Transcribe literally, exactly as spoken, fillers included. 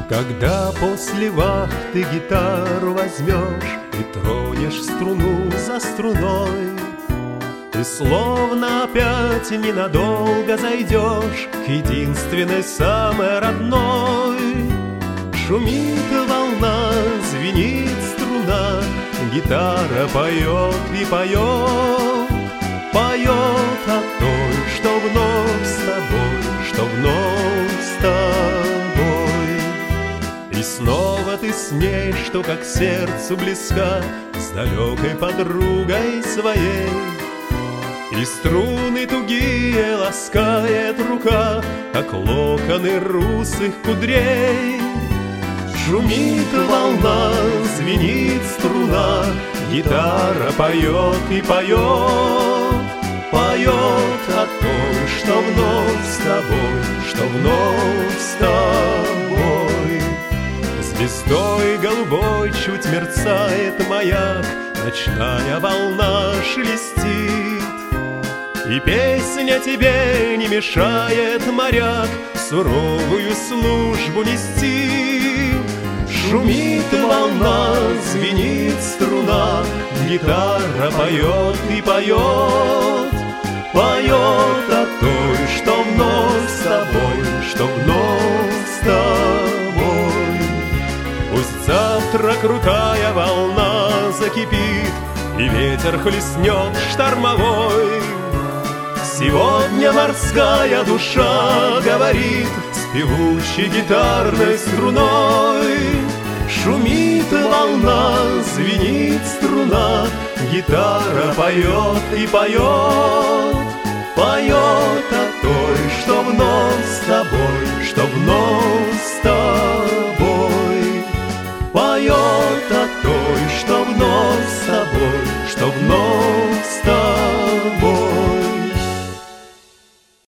Когда после вахты гитару возьмешь и тронешь струну за струной, ты словно опять ненадолго зайдешь к единственной, самой родной. Шумит волна, звенит струна, гитара поет и поет, поет о той, что вновь с тобой, что вновь с тобой. И снова ты с ней, что как сердцу близка, с далекой подругой своей. И струны тугие ласкает рука, как локоны русых кудрей. Шумит волна, звенит струна, гитара поет и поет, поет о том, что вновь с тобой, что вновь с тобой. Звездой голубой чуть мерцает маяк, ночная волна шелестит, и песня тебе не мешает, моряк, суровую службу нести. Шумит волна, звенит струна, гитара поет и поет, поет о той, что вновь с тобой, что вновь с тобой. Пусть завтра крутая волна закипит, и ветер хлестнет штормовой. Сегодня морская душа говорит с певучей гитарной струной. Шумит волна, звенит струна, гитара поет и поет, поет о той, что вновь с